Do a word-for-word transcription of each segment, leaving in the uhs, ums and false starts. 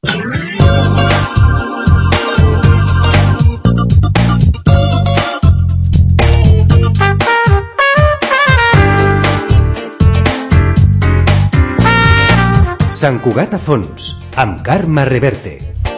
Sant Cugat a fons, amb Carme Reverte.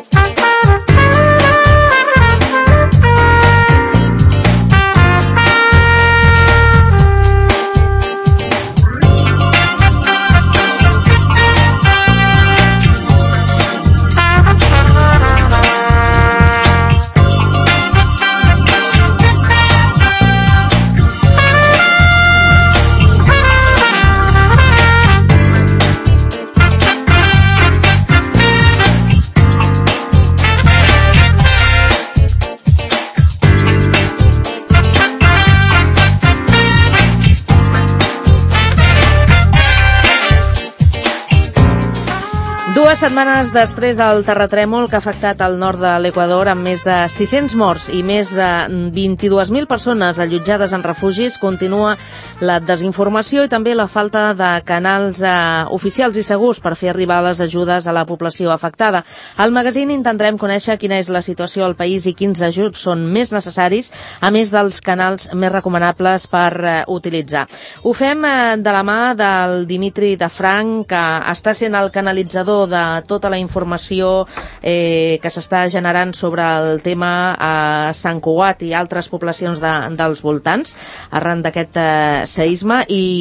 Dues setmanes després del terratrèmol que ha afectat el nord de l'Equador amb més de sis-cents morts i més de vint-i-dues mil persones allotjades en refugis, continua la desinformació i també la falta de canals eh, oficials i segurs per fer arribar les ajudes a la població afectada. Al magazín intentarem conèixer quina és la situació al país i quins ajuts són més necessaris, a més dels canals més recomanables per eh, utilitzar. Ho fem eh, de la mà del Dimitri de Frank, que està sent el canalitzador de tota la informació eh, que s'està generant sobre el tema a Sant Cugat i altres poblacions de, dels voltants arran d'aquest eh, seisme,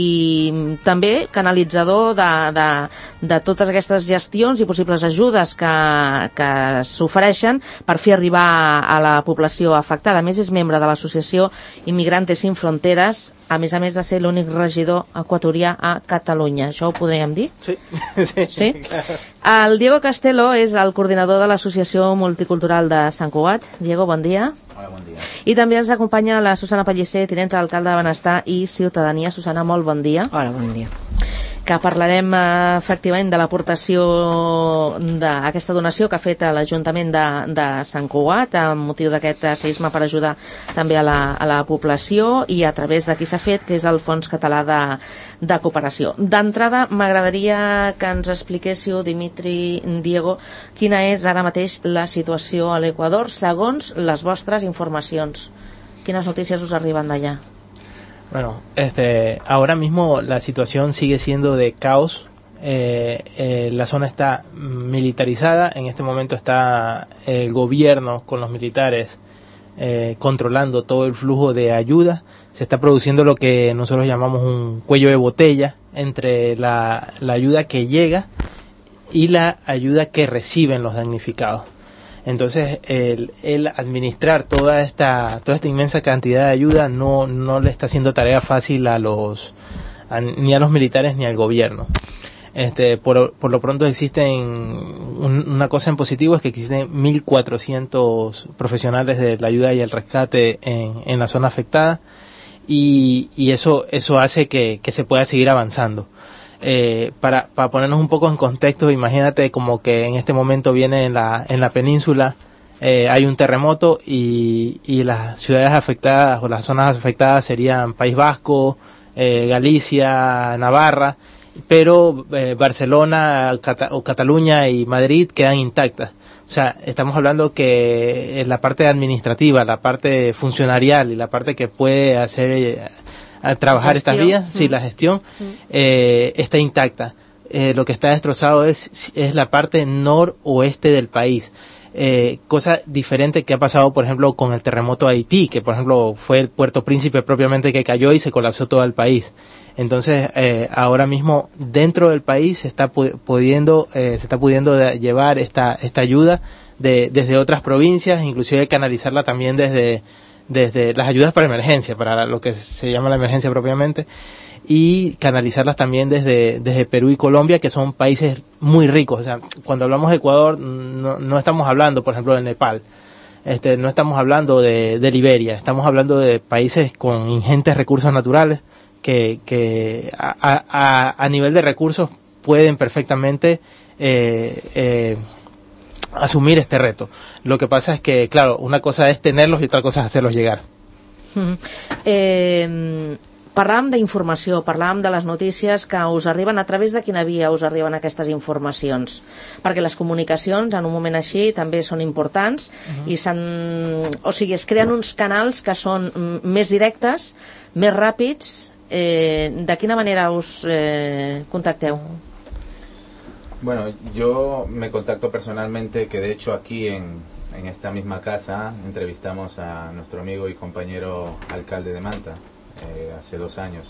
i també canalitzador de, de, de totes aquestes gestions i possibles ajudes que, que s'ofereixen per fer arribar a la població afectada. A més, és membre de l'associació Inmigrantes Sin Fronteras, a més a més de ser l'únic regidor equatorià a Catalunya. Això ho podríem dir? Sí. sí, sí? Claro. El Diego Castelo és el coordinador de l'Associació Multicultural de Sant Cugat. Diego, bon dia. Hola, bon dia. I també ens acompanya la Susana Pellicer, tinenta d'alcalde de Benestar i Ciutadania. Susana, molt bon dia. Hola, bon dia. Que parlarem eh, efectivament de l'aportació d'aquesta donació que ha fet l'Ajuntament de, de Sant Cugat amb motiu d'aquest seisme per ajudar també a la, a la població, i a través de qui s'ha fet, que és el Fons Català de, de Cooperació. D'entrada, m'agradaria que ens expliquéssiu, Dimitri, Diego, quina és ara mateix la situació a l'Equador segons les vostres informacions. Quines notícies us arriben d'allà? Bueno, este, ahora mismo la situación sigue siendo de caos. Eh, eh, la zona está militarizada. En este momento está el gobierno con los militares eh, controlando todo el flujo de ayuda. Se está produciendo lo que nosotros llamamos un cuello de botella entre la, la ayuda que llega y la ayuda que reciben los damnificados. Entonces, el, el administrar toda esta toda esta inmensa cantidad de ayuda no no le está haciendo tarea fácil a los a, ni a los militares ni al gobierno. Este, por, por lo pronto existen un, una cosa en positivo, es que existen mil cuatrocientos profesionales de la ayuda y el rescate en, en la zona afectada, y, y eso eso hace que, que se pueda seguir avanzando. Eh, para, para ponernos un poco en contexto, imagínate como que en este momento viene en la, en la península, eh, hay un terremoto y, y las ciudades afectadas o las zonas afectadas serían País Vasco, eh, Galicia, Navarra, pero eh, Barcelona, Cata- o Cataluña y Madrid quedan intactas. O sea, estamos hablando que la parte administrativa, la parte funcionarial y la parte que puede hacer... Eh, a trabajar estas vías, sí, la gestión eh, está intacta. Eh, lo que está destrozado es, es la parte noroeste del país. Eh, cosa diferente que ha pasado, por ejemplo, con el terremoto de Haití, que por ejemplo fue el Puerto Príncipe propiamente que cayó y se colapsó todo el país. Entonces, eh, ahora mismo dentro del país se está pu- pudiendo, eh, se está pudiendo de llevar esta esta ayuda de, desde otras provincias, inclusive canalizarla también desde desde las ayudas para emergencia, para lo que se llama la emergencia propiamente, y canalizarlas también desde, desde Perú y Colombia, que son países muy ricos. O sea, cuando hablamos de Ecuador, no, no estamos hablando, por ejemplo, de Nepal, este, no estamos hablando de, de Liberia, estamos hablando de países con ingentes recursos naturales, que, que a, a, a nivel de recursos pueden perfectamente eh, eh, asumir este reto. Lo que pasa es que, claro, una cosa es tenerlos y otra cosa es hacerlos llegar. Eh, Parlàvem d'informació, parlàvem de les notícies que us arriben. A través de quina via us arriben aquestes informacions? Perquè les comunicacions en un moment així també són importants. Uh-huh. I s'han, o sigui, es creen uns canals que són més directes, més ràpids. Eh, de quina manera us eh, contacteu? Bueno, yo me contacto personalmente, que de hecho aquí en, en esta misma casa entrevistamos a nuestro amigo y compañero alcalde de Manta eh, hace dos años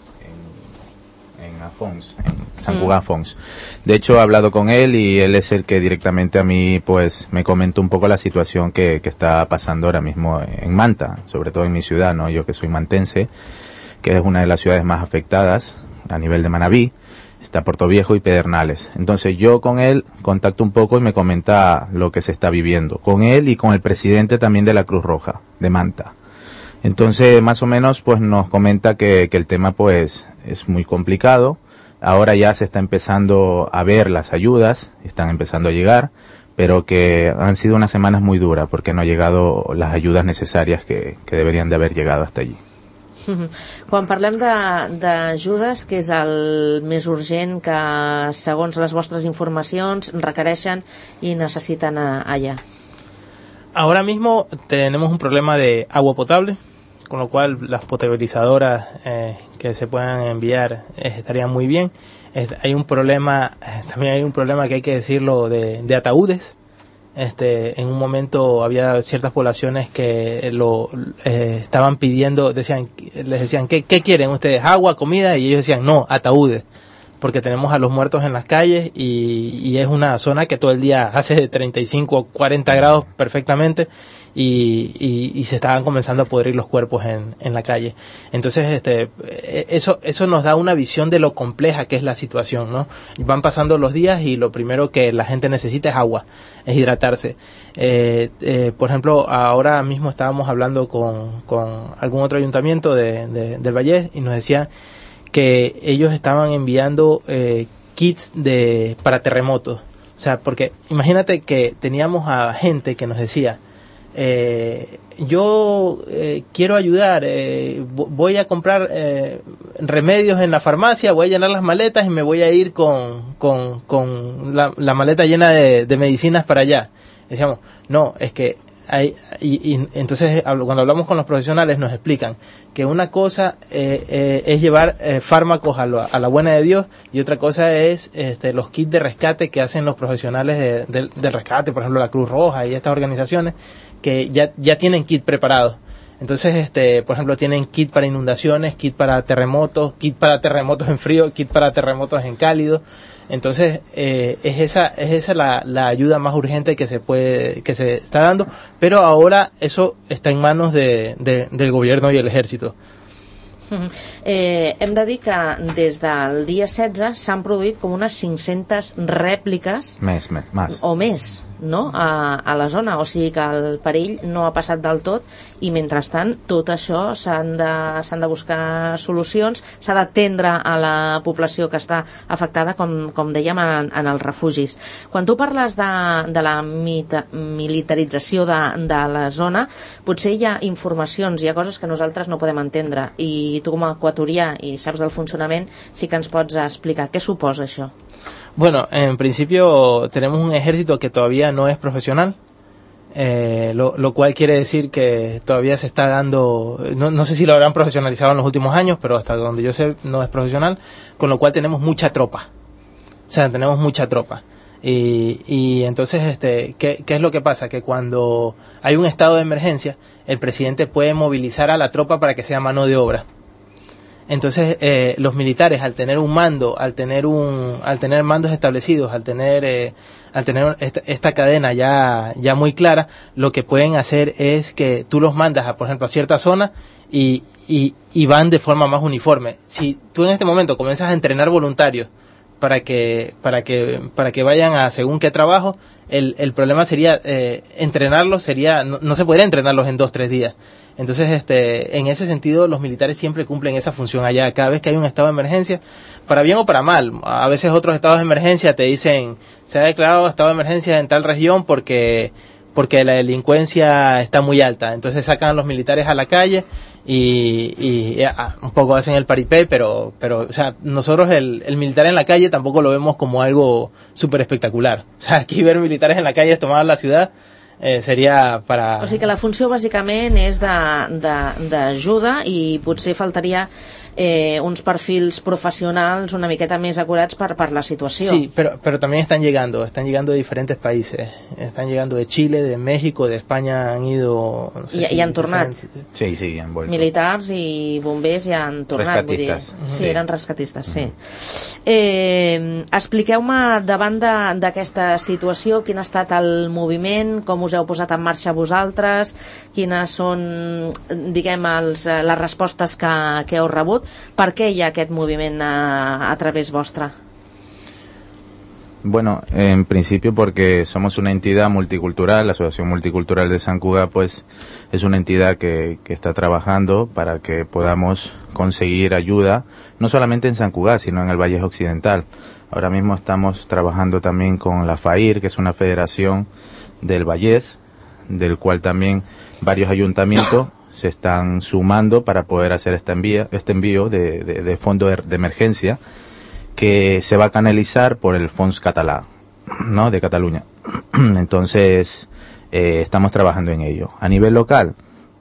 en, en, en Afons, en San Cugat Afons. De hecho he hablado con él y él es el que directamente a mí pues me comentó un poco la situación que, que está pasando ahora mismo en Manta, sobre todo en mi ciudad, ¿no? Yo que soy mantense, que es una de las ciudades más afectadas a nivel de Manabí. Está Puerto Viejo y Pedernales. Entonces yo con él contacto un poco y me comenta lo que se está viviendo. Con él y con el presidente también de la Cruz Roja, de Manta. Entonces más o menos pues nos comenta que, que el tema pues es muy complicado. Ahora ya se está empezando a ver las ayudas, están empezando a llegar, pero que han sido unas semanas muy duras porque no han llegado las ayudas necesarias que, que deberían de haber llegado hasta allí. Quan parlem d'ajudes, què és el més urgent que, segons les vostres informacions, requereixen i necesiten allá? Ahora mismo tenemos un problema de agua potable, con lo cual las potabilizadoras eh, que se puedan enviar eh, estarían muy bien. Eh, hay un problema, eh, también hay un problema que hay que decirlo de, de ataúdes. Este, en un momento había ciertas poblaciones que lo eh, estaban pidiendo, decían, les decían, ¿qué, ¿qué quieren ustedes? ¿Agua, comida? Y ellos decían, no, ataúdes, porque tenemos a los muertos en las calles y, y es una zona que todo el día hace treinta y cinco o cuarenta grados perfectamente y, y, y se estaban comenzando a pudrir los cuerpos en, en la calle. Entonces, este, eso, eso nos da una visión de lo compleja que es la situación, ¿no? Van pasando los días y lo primero que la gente necesita es agua, es hidratarse. Eh, eh, por ejemplo, ahora mismo estábamos hablando con, con algún otro ayuntamiento de, de, del Vallés y nos decían que ellos estaban enviando eh, kits de para terremotos. O sea, porque imagínate que teníamos a gente que nos decía, Eh, yo eh, quiero ayudar, eh, voy a comprar eh, remedios en la farmacia, voy a llenar las maletas y me voy a ir con, con, con la, la maleta llena de, de medicinas para allá. Decíamos, no, es que hay, y, y entonces cuando hablamos con los profesionales nos explican que una cosa eh, eh, es llevar eh, fármacos a, lo, a la buena de Dios y otra cosa es este, los kits de rescate que hacen los profesionales de, de, del rescate, por ejemplo la Cruz Roja y estas organizaciones que ya, ya tienen kit preparados. Entonces, este, por ejemplo, tienen kit para inundaciones, kit para terremotos, kit para terremotos en frío, kit para terremotos en cálido. Entonces, eh, es esa, es esa la, la ayuda más urgente que se puede, que se está dando, pero ahora eso está en manos de, de, del gobierno y el ejército. Eh, hem de dir que des del dia setze s'han produït com unes cinc-centes rèpliques més, més, més. o més, no? A, a la zona, o sigui que el perill no ha passat del tot i mentrestant tot això s'han de, s'han de buscar solucions, s'ha d'atendre a la població que està afectada, com, com dèiem, en, en els refugis. Quan tu parles de, de la mita, militarització de, de la zona, potser hi ha informacions, hi ha coses que nosaltres no podem entendre i tu com a equatorià i saps del funcionament sí que ens pots explicar què suposa això. Bueno, en principio tenemos un ejército que todavía no es profesional, eh, lo, lo cual quiere decir que todavía se está dando, no, no sé si lo habrán profesionalizado en los últimos años, pero hasta donde yo sé no es profesional, con lo cual tenemos mucha tropa, o sea, tenemos mucha tropa. Y, y entonces, este, ¿qué, ¿qué es lo que pasa? Que cuando hay un estado de emergencia, el presidente puede movilizar a la tropa para que sea mano de obra. Entonces, eh, los militares, al tener un mando, al tener un, al tener mandos establecidos, al tener, eh, al tener esta, esta cadena ya, ya muy clara, lo que pueden hacer es que tú los mandas, a, por ejemplo, a cierta zona y, y, y van de forma más uniforme. Si tú en este momento comienzas a entrenar voluntarios para que, para que, para que vayan a según qué trabajo, el, el problema sería eh, entrenarlos, sería, no, no se podría entrenarlos en dos, tres días. Entonces, este, en ese sentido, los militares siempre cumplen esa función allá. Cada vez que hay un estado de emergencia, para bien o para mal, a veces otros estados de emergencia te dicen, se ha declarado estado de emergencia en tal región porque, porque la delincuencia está muy alta. Entonces sacan a los militares a la calle y, y ya, un poco hacen el paripé, pero, pero o sea, nosotros el, el militar en la calle tampoco lo vemos como algo súper espectacular. O sea, aquí ver militares en la calle tomar la ciudad eh, seria para... O sigui que la funció bàsicament és d'ajuda i potser faltaria eh, uns perfils profesionals una miqueta més acurats per, per la situació. Sí, pero, pero también están llegando, están llegando de diferentes países. Están llegando de Chile, de México, de España han ido... No sé I, si i han tornat. Sí, sí, han vuelto. Militars i bombers ja han tornat. Rescatistes. Vull dir. Sí, Sí. eren rescatistes, sí. Eh, expliqueu-me, davant d'aquesta situació, quin ha estat el moviment, com us heu posat en marxa vosaltres, quines són, diguem, els, les respostes que, que heu rebut. Per què hi ha aquest moviment a, a través vostre? Bueno, en principio porque somos una entidad multicultural, la Asociación Multicultural de San Cugat pues es una entidad que, que está trabajando para que podamos conseguir ayuda, no solamente en San Cugat, sino en el Valles Occidental. Ahora mismo estamos trabajando también con la FAIR, que es una federación del Valles, del cual también varios ayuntamientos se están sumando para poder hacer este envío, este envío de, de, de fondo de, de emergencia que se va a canalizar por el Fons Català, ¿no?, de Cataluña. Entonces, eh, estamos trabajando en ello. A nivel local,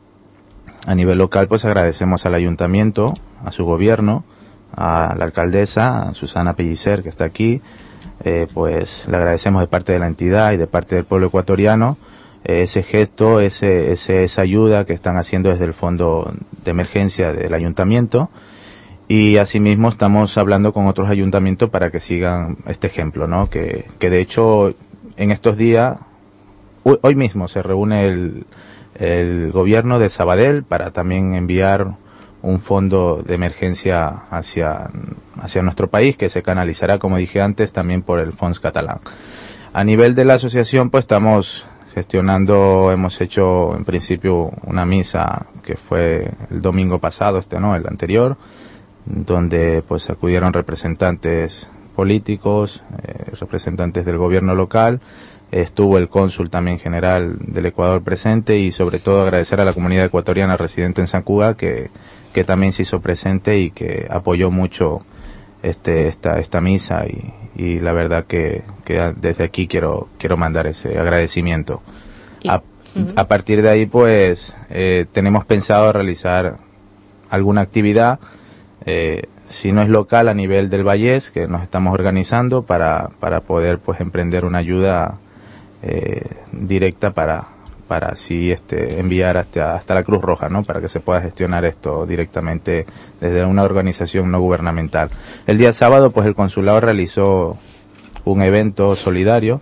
a nivel local, pues agradecemos al ayuntamiento, a su gobierno, a la alcaldesa, a Susana Pellicer, que está aquí, eh, pues le agradecemos de parte de la entidad y de parte del pueblo ecuatoriano ese gesto, ese, ese, esa ayuda que están haciendo desde el fondo de emergencia del ayuntamiento, y asimismo estamos hablando con otros ayuntamientos para que sigan este ejemplo, ¿no? Que, que de hecho en estos días, hoy mismo se reúne el, el gobierno de Sabadell para también enviar un fondo de emergencia hacia, hacia nuestro país, que se canalizará, como dije antes, también por el Fons Català. A nivel de la asociación, pues estamos gestionando, hemos hecho en principio una misa que fue el domingo pasado, este no, el anterior, donde pues acudieron representantes políticos, eh, representantes del gobierno local, estuvo el cónsul también general del Ecuador presente, y sobre todo agradecer a la comunidad ecuatoriana residente en San Cugat que, que también se hizo presente y que apoyó mucho este esta esta misa, y, y la verdad que, que desde aquí quiero quiero mandar ese agradecimiento. A, uh-huh. a partir de ahí pues eh, tenemos pensado realizar alguna actividad, eh, si no es local, a nivel del Valles, que nos estamos organizando para para poder pues emprender una ayuda eh, directa para para así este enviar hasta hasta la Cruz Roja, ¿no?, para que se pueda gestionar esto directamente desde una organización no gubernamental. El día sábado pues el consulado realizó un evento solidario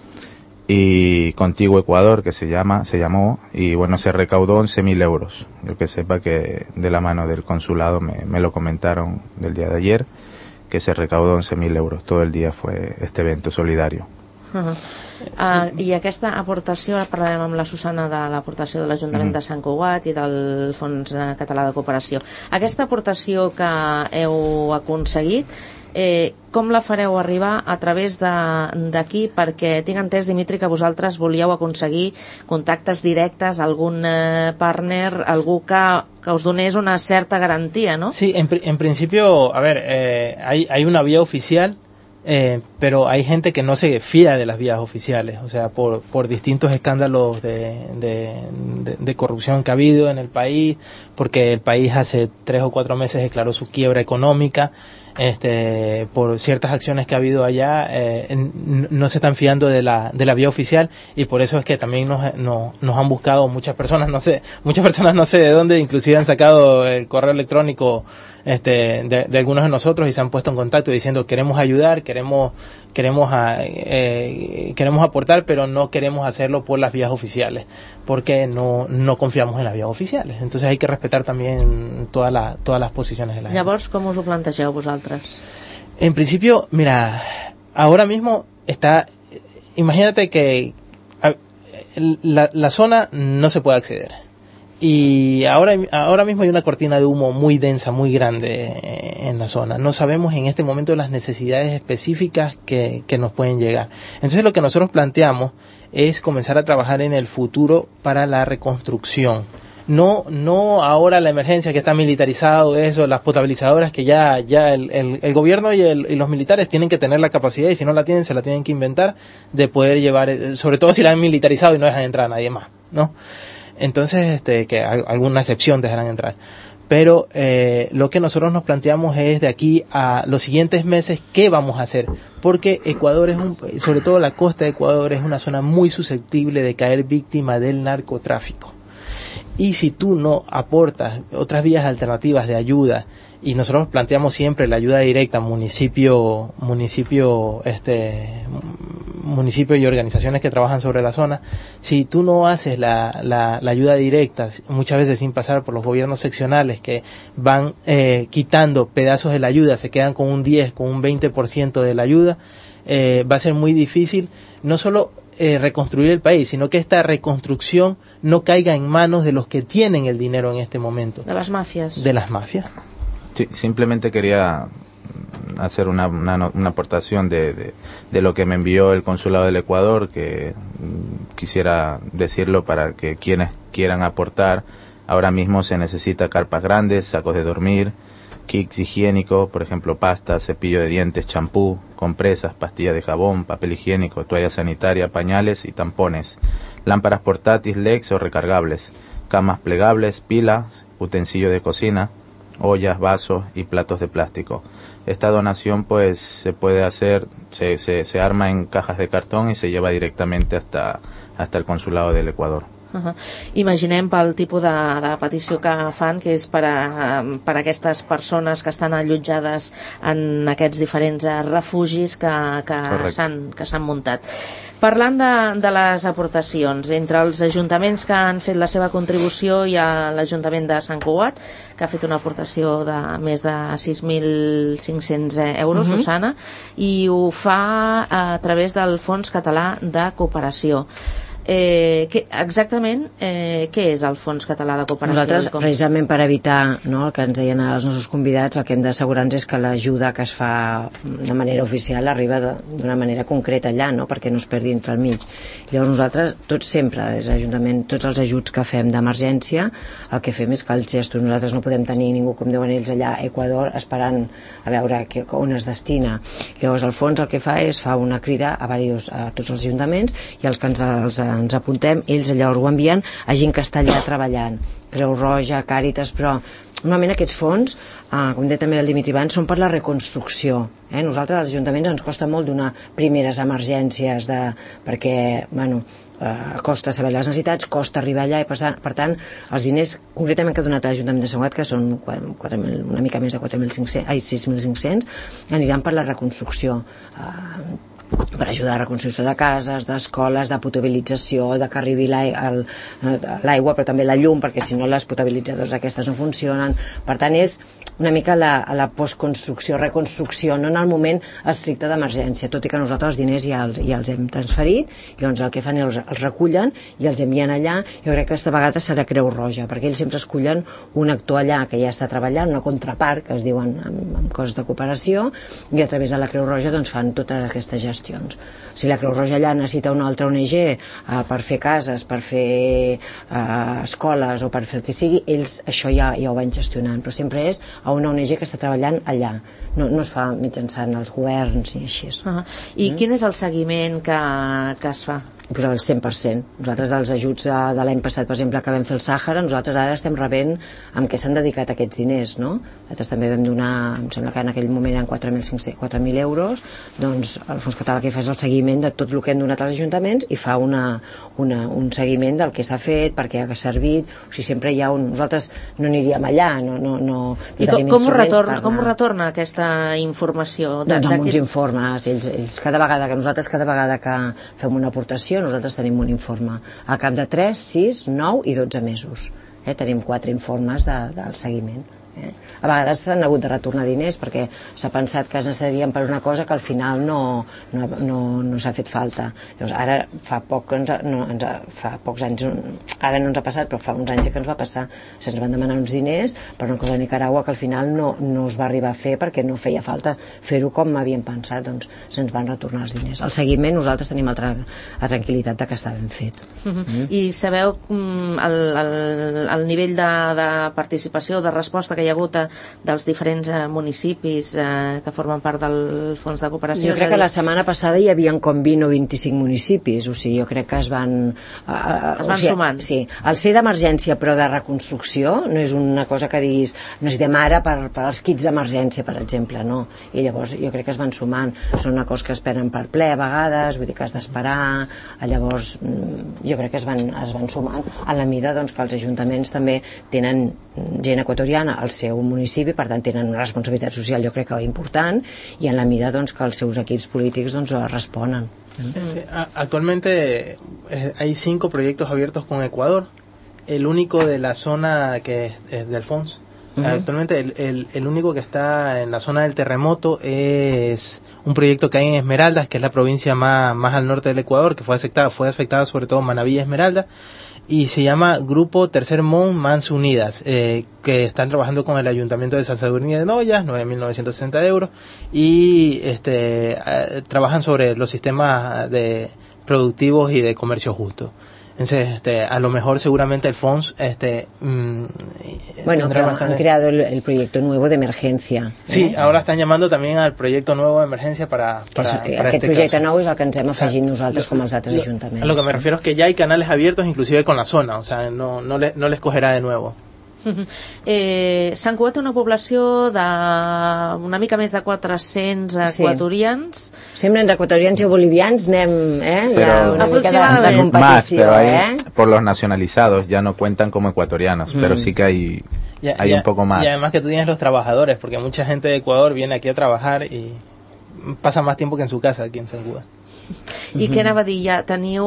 y Contigo Ecuador, que se llama se llamó y bueno, se recaudó once mil euros. Yo que sepa que de la mano del consulado me, me lo comentaron del día de ayer, que se recaudó once mil euros. Todo el día fue este evento solidario. Uh-huh. Uh, I aquesta aportació, ara parlarem amb la Susana de l'aportació de l'Ajuntament mm. de Sant Cugat i del Fons Català de Cooperació. Aquesta aportació que heu aconseguit, eh, com la fareu arribar a través d'aquí? Perquè tinc entès, Dimitri, que vosaltres volíeu aconseguir contactes directes, algun eh, partner, algú que, que us donés una certa garantia, ¿no? Sí, en, en principio, a ver, eh, hay, hay una vía oficial. Eh, pero hay gente que no se fía de las vías oficiales, o sea, por, por distintos escándalos de, de, de, de corrupción que ha habido en el país, porque el país hace tres o cuatro meses declaró su quiebra económica, este, por ciertas acciones que ha habido allá, eh, n- no se están fiando de la, de la vía oficial, y por eso es que también nos, no, nos han buscado muchas personas, no sé, muchas personas no sé de dónde, inclusive han sacado el correo electrónico este, de, de algunos de nosotros y se han puesto en contacto diciendo queremos ayudar, queremos queremos a, eh, queremos aportar, pero no queremos hacerlo por las vías oficiales, porque no no confiamos en las vías oficiales. Entonces hay que respetar también todas las todas las posiciones de la gente. Llavors, com us ho plantegeu vosaltres? En principio, mira, ahora mismo está, imagínate que a, la, la zona no se puede acceder. Y ahora, ahora mismo hay una cortina de humo muy densa, muy grande en la zona. No sabemos en este momento las necesidades específicas que, que nos pueden llegar. Entonces lo que nosotros planteamos es comenzar a trabajar en el futuro para la reconstrucción. No, no ahora la emergencia que está militarizado, eso, las potabilizadoras que ya, ya el, el, el gobierno y, el, y los militares tienen que tener la capacidad, y si no la tienen, se la tienen que inventar, de poder llevar, sobre todo si la han militarizado y no dejan entrar a nadie más, ¿no? Entonces, este, que alguna excepción dejarán entrar. Pero eh, lo que nosotros nos planteamos es de aquí a los siguientes meses qué vamos a hacer, porque Ecuador es un, sobre todo la costa de Ecuador es una zona muy susceptible de caer víctima del narcotráfico. Y si tú no aportas otras vías alternativas de ayuda, y nosotros planteamos siempre la ayuda directa, municipio, municipio, este, municipio y organizaciones que trabajan sobre la zona, si tú no haces la, la, la ayuda directa, muchas veces sin pasar por los gobiernos seccionales que van eh, quitando pedazos de la ayuda, se quedan con un diez, con un veinte por ciento de la ayuda, eh, va a ser muy difícil, no solo Eh, reconstruir el país, sino que esta reconstrucción no caiga en manos de los que tienen el dinero en este momento. De las mafias. De las mafias. Sí, simplemente quería hacer una, una, una aportación de, de, de lo que me envió el Consulado del Ecuador, que mm, quisiera decirlo para que quienes quieran aportar. Ahora mismo se necesita carpas grandes, sacos de dormir, kits higiénicos, por ejemplo, pasta, cepillo de dientes, champú, compresas, pastillas de jabón, papel higiénico, toalla sanitaria, pañales y tampones, lámparas portátiles, L E Ds o recargables, camas plegables, pilas, utensilios de cocina, ollas, vasos y platos de plástico. Esta donación pues se puede hacer, se, se, se arma en cajas de cartón y se lleva directamente hasta, hasta el Consulado del Ecuador. Uh-huh. Imaginem pel tipus de, de petició que fan, que és per a, per a aquestes persones que estan allotjades en aquests diferents refugis que, que s'han que s'han muntat. Parlant de, de les aportacions, entre els ajuntaments que han fet la seva contribució hi ha l'Ajuntament de Sant Cugat, que ha fet una aportació de més de sis mil cinc-cents euros, uh-huh. Susana, i ho fa a través del Fons Català de Cooperació. Eh, que, exactament eh, què és el Fons Català de Cooperació? Nosaltres, precisament per evitar, no, el que ens deien els nostres convidats, el que hem d'assegurar-nos és que l'ajuda que es fa de manera oficial arriba d'una manera concreta allà, no, perquè no es perdi entre el mig. Llavors nosaltres, tots sempre, des de l'Ajuntament, tots els ajuts que fem d'emergència, el que fem és que els gestos, nosaltres no podem tenir ningú, com diuen ells allà a Equador, esperant a veure que, on es destina. Llavors el fons el que fa és fa una crida a, diversos, a tots els ajuntaments, i els que ens, els, ens apuntem, ells llavors ho envien a gent que està allà treballant, Creu Roja, Càritas, però normalment aquests fons, eh, com deia també el Dimitri abans, són per la reconstrucció. Eh? Nosaltres, als ajuntaments, ens costa molt donar primeres emergències, de, perquè, bueno, eh, costa saber les necessitats, costa arribar allà, i per, per tant, els diners concretament que ha donat l'Ajuntament de Sant Cugat, que són quatre mil, una mica més de quatre mil cinc-cents, ai, sis mil cinc-cents, aniran per la reconstrucció, eh, per ajudar a la reconstrucció de cases, d'escoles, de potabilització, de que arribi l'aigua, però també la llum, perquè si no les potabilitzadors aquestes no funcionen. Per tant, és una mica la, la postconstrucció, reconstrucció, no en el moment estricte d'emergència, tot i que nosaltres els diners ja, ja els hem transferit, i doncs el que fan és els recullen i els envien allà. Jo crec que aquesta vegada serà Creu Roja, perquè ells sempre escullen un actor allà que ja està treballant, una contrapart, que es diuen amb, amb coses de cooperació, i a través de la Creu Roja doncs fan totes aquestes gestions. Si la Creu Roja allà necessita una altra O N G eh, per fer cases, per fer eh, escoles o per fer el que sigui, ells això ja, ja ho van gestionant, però sempre és a una O N G que està treballant allà, no, no es fa mitjançant els governs i així. Uh-huh. I mm? quin és el seguiment que, que es fa? Pues el cent per cent. Nosaltres dels ajuts de, de l'any passat, per exemple, que vam fer el Sàhara, nosaltres ara estem rebent amb què s'han dedicat aquests diners, no? Nosaltres també vam donar, em sembla que en aquell moment eren quatre mil euros, doncs el Fons Català que fa és el seguiment de tot el que hem donat als ajuntaments i fa una, una, un seguiment del que s'ha fet, per què ha servit, o sigui, sempre hi ha un... Nosaltres no aniríem allà, no, no, no, no I com, com, ho retorna, com ho retorna aquesta informació? De, doncs amb uns informes, ells, ells cada vegada que nosaltres cada vegada que fem una aportació nosaltres tenim un informe al cap de tres, sis, nou i dotze mesos, eh? Tenim quatre informes de, del seguiment. Eh? A vegades s'han hagut de retornar diners perquè s'ha pensat que es necessitarien per una cosa que al final no, no, no, no s'ha fet falta. Llavors, ara fa poc ens, no, ens, fa pocs anys, ara no ens ha passat, però fa uns anys que ens va passar, se'ns van demanar uns diners per una cosa a Nicaragua que al final no, no es va arribar a fer perquè no feia falta fer-ho com havíem pensat, doncs se'ns van retornar els diners. El seguiment nosaltres tenim altra, la tranquil·litat de que està ben fet. Uh-huh. Mm. I sabeu um, el, el, el nivell de, de participació, de resposta que hi ha hagut a, dels diferents eh, municipis eh, que formen part del Fons de Cooperació? Jo crec que la setmana passada hi havia com vint o vint-i-cinc municipis, o sigui, jo crec que es van... Eh, es van o sigui, sumant. Sí, el ser d'emergència però de reconstrucció no és una cosa que diguis necessitem ara per, per als kits d'emergència, per exemple, no. I llavors jo crec que es van sumant. Són una cosa que es prenen per ple a vegades, vull dir que has d'esperar, llavors jo crec que es van, es van sumant en la mida doncs, que els ajuntaments també tenen gent equatoriana al seu municipi, per tant tenen una responsabilitat social jo crec que important, i en la mida doncs, que els seus equips polítics doncs, responen. Este, actualmente eh, hay cinco proyectos abiertos con Ecuador, el único de la zona que es, es del F O N S. Uh-huh. Actualmente el, el, el único que está en la zona del terremoto es un proyecto que hay en Esmeraldas, que es la provincia más, más al norte del Ecuador, que fue afectada, fue afectada sobre todo Manabí y Esmeraldas, y se llama Grupo Tercer Mon Mans Unidas, eh, que están trabajando con el Ayuntamiento de San Sadurní de Noyas, nueve mil novecientos sesenta euros, y este eh, trabajan sobre los sistemas de productivos y de comercio justo. Entonces, este, a lo mejor seguramente el F O N S este, mmm, bueno, pero bastante... han creado el, el proyecto nuevo de emergencia. Sí, eh? ahora están llamando también al proyecto nuevo de emergencia para, para, es, para aquest este projecte caso. nou és el que ens hem afegit nosaltres lo, com els altres lo, ajuntaments. A lo que me refiero es que ya hay canales abiertos inclusive con la zona, o sea, no, no, le, no les cogerá de nuevo. Eh, Sant Cugat té una població de una mica més de quatre-cents equatorians. Sí. Sempre entre equatorians i bolivians anem, eh? Pero, una mica de, de competició, más, pero hay, eh? por los nacionalizados ya no cuentan como ecuatorianos, mm. pero sí que hay, ya, hay ya, un poco más. Y además que tú tienes los trabajadores, porque mucha gente de Ecuador viene aquí a trabajar y pasa más tiempo que en su casa aquí en Sant Cugat. I què anava a dir? Ja teniu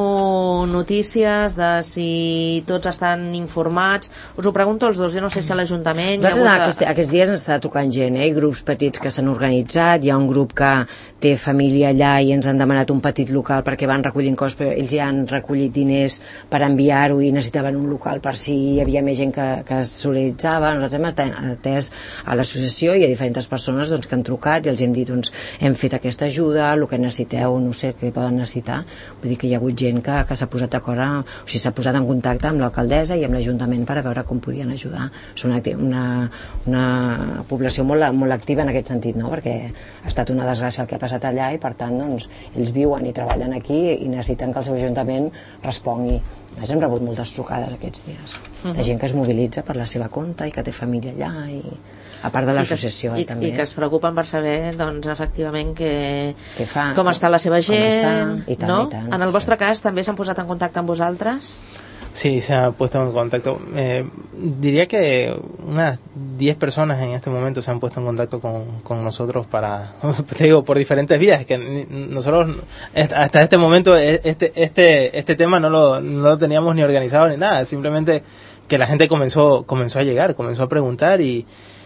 notícies de si tots estan informats? Us ho pregunto als dos, jo no sé si a l'Ajuntament... Nosaltres hagut... aquests, aquests dies ens està tocant gent, eh? Grups petits que s'han organitzat, hi ha un grup que té família allà i ens han demanat un petit local perquè van recollint coses, però ells ja han recollit diners per enviar-ho i necessitaven un local per si hi havia més gent que, que es solidaritzava. Nosaltres hem atès a l'associació i a diferents persones doncs, que han trucat i els hem dit doncs, hem fet aquesta ajuda, el que necessiteu, no sé, que poden necessitar. Vull dir que hi ha hagut gent que, que s'ha posat d'acord, o sigui, s'ha posat en contacte amb l'alcaldessa i amb l'Ajuntament per a veure com podien ajudar. És una, una, una població molt, molt activa en aquest sentit, no? Perquè ha estat una desgràcia el que ha passat allà i per tant doncs, ells viuen i treballen aquí i necessiten que el seu Ajuntament respongui. Nosaltres hem rebut moltes trucades aquests dies, uh-huh. de gent que es mobilitza per la seva compte i que té família allà i a part de l'associació I, eh, també. I que es preocupen per saber doncs, efectivament que, que fa, com està la seva gent, està, i tant, no? I tant, en el vostre sí. cas també s'han posat en contacte amb vosaltres? Sí, se ha puesto en contacto. Eh, diría que unas diez personas en este momento se han puesto en contacto con, con nosotros para, te digo, por diferentes vías. Que nosotros hasta este momento este este este tema no lo, no lo teníamos ni organizado ni nada. Simplemente que la gente comenzó comenzó a llegar, comenzó a preguntar y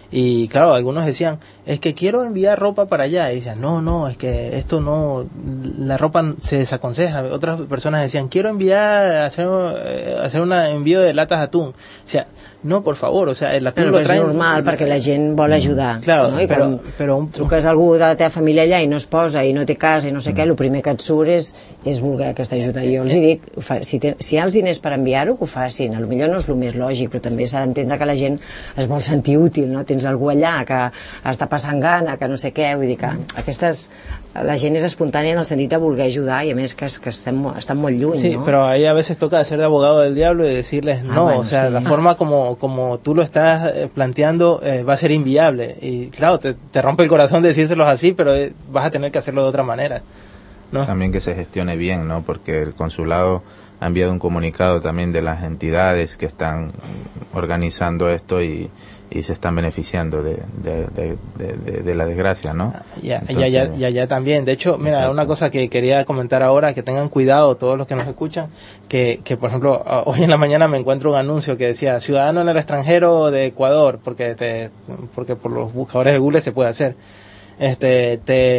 Y claro, algunos decían, es que quiero enviar ropa para allá. Y decían, no, no, es que esto no, la ropa se desaconseja. Otras personas decían, quiero enviar, hacer, hacer un envío de latas de atún. O sea, no, por favor, o sea, el atún però lo traen... és normal, perquè la gent vol ajudar. Claro, no? I però, quan però un... truques a algú de la teva família allà i no es posa i no té casa i no sé què, el primer que et surt és, és voler aquesta ajuda. Jo els dic, si, te, si hi ha els diners per enviar-ho, que ho facin. A lo millor no és el més lògic, però també s'ha d'entendre que la gent es vol sentir útil, no? Tens algú allà que està passant gana, que no sé què, vull dir que aquestes... La gent és espontània en el sentit de voler ajudar i a més que, que estem, estan molt lluny, sí, ¿no? Pero ahí a veces toca ser de abogado del diablo y decirles no, ah, bueno, o sea, sí. La forma como, como tú lo estás planteando eh, va a ser inviable y claro, te, te rompe el corazón decírselos así, pero eh, vas a tener que hacerlo de otra manera, ¿no? También que se gestione bien, ¿no? Porque el consulado ha enviado un comunicado también de las entidades que están organizando esto y y se están beneficiando de, de, de, de, de, de la desgracia, ¿no? Ya, Entonces, ya, ya, ya, ya también. De hecho, mira, exacto. Una cosa que quería comentar ahora, que tengan cuidado todos los que nos escuchan, que, que por ejemplo, hoy en la mañana me encuentro un anuncio que decía ciudadano en el extranjero de Ecuador, porque te, porque por los buscadores de Google se puede hacer. Este,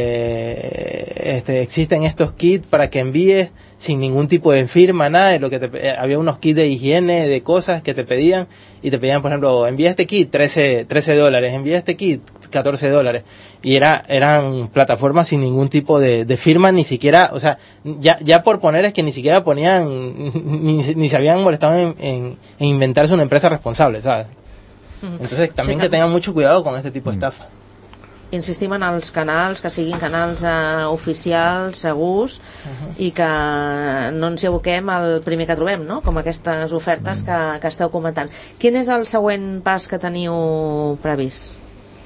te, este, existen estos kits para que envíes sin ningún tipo de firma, nada de lo que te, eh, había unos kits de higiene, de cosas que te pedían, y te pedían, por ejemplo, envía este kit, trece dólares, envía este kit, catorce dólares, y era, eran plataformas sin ningún tipo de, de firma, ni siquiera, o sea, ya, ya por poner es que ni siquiera ponían, ni, ni se habían molestado en, en, en inventarse una empresa responsable, ¿sabes? Entonces también sí, que tengan mucho cuidado con este tipo de estafa. Insistim en els canals, que siguin canals eh, oficials, segurs, uh-huh. i que no ens hi aboquem al primer que trobem, no? Com aquestes ofertes que, que esteu comentant. Quin és el següent pas que teniu previst?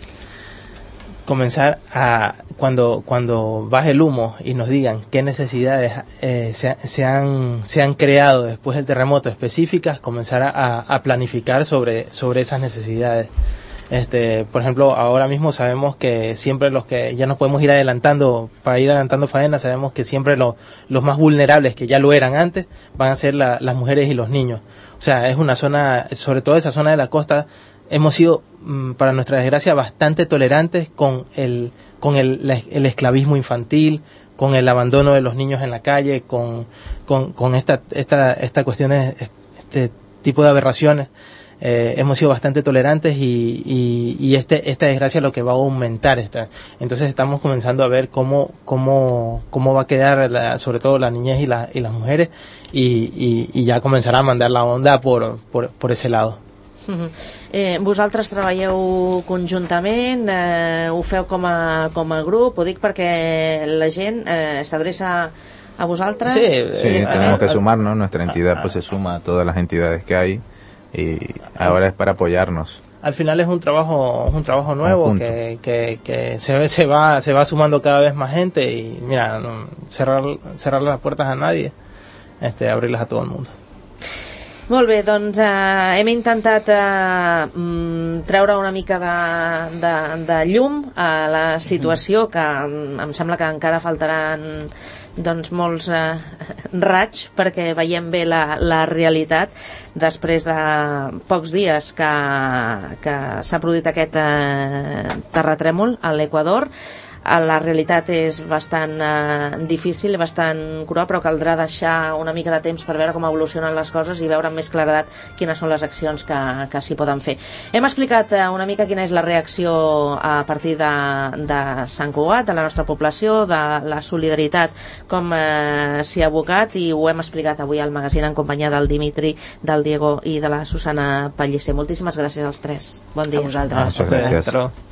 Comenzar a, cuando, cuando baje el humo y nos digan qué necesidades eh, se, se, han, se han creado después del terremoto específicas, comenzar a, a planificar sobre, sobre esas necesidades. Este, por ejemplo, ahora mismo sabemos que siempre los que ya nos podemos ir adelantando, para ir adelantando faena, sabemos que siempre lo, los más vulnerables, que ya lo eran antes, van a ser la, las mujeres y los niños. O sea, es una zona, sobre todo esa zona de la costa, hemos sido, para nuestra desgracia, bastante tolerantes con el, con el, la, el esclavismo infantil, con el abandono de los niños en la calle, con, con, con esta, esta, esta cuestiones, este tipo de aberraciones. Eh, hemos sido bastante tolerantes y, y, y este, esta desgracia lo que va a aumentar. Esta. Entonces estamos comenzando a ver cómo, cómo, cómo va a quedar la, sobre todo la niñez y, la, y las mujeres y, y, y ja començarà a mandar la onda por, por, por ese lado. Uh-huh. Eh, vosaltres treballeu conjuntament, eh, ho feu com a, com a grup, ho dic perquè la gent eh, s'adreça a vosaltres. Sí, sí, tenemos que sumarnos, nuestra entidad pues se suma a todas las entidades que hay y ahora es para apoyarnos. Al final es un trabajo, es un trabajo nuevo que, que, que se, se va, se va sumando cada vez más gente y mira, no, cerrar, cerrar las puertas a nadie, este, abrirlas a todo el mundo. Molt bé, doncs eh, hem intentat eh, treure una mica de, de, de llum a la situació, que em sembla que encara faltaran doncs molts eh, raigs perquè veiem bé la, la realitat després de pocs dies que, que s'ha produït aquest eh, terratrèmol a l'Equador. La realitat és bastant eh, difícil i bastant crua, però caldrà deixar una mica de temps per veure com evolucionen les coses i veure amb més claredat quines són les accions que, que s'hi poden fer. Hem explicat eh, una mica quina és la reacció a partir de, de Sant Cugat, de la nostra població, de la solidaritat, com eh, s'hi ha abocat, i ho hem explicat avui al magazín en companyia del Dimitri, del Diego i de la Susana Pellicer. Moltíssimes gràcies als tres. Bon dia. A vosaltres. Ah, gràcies.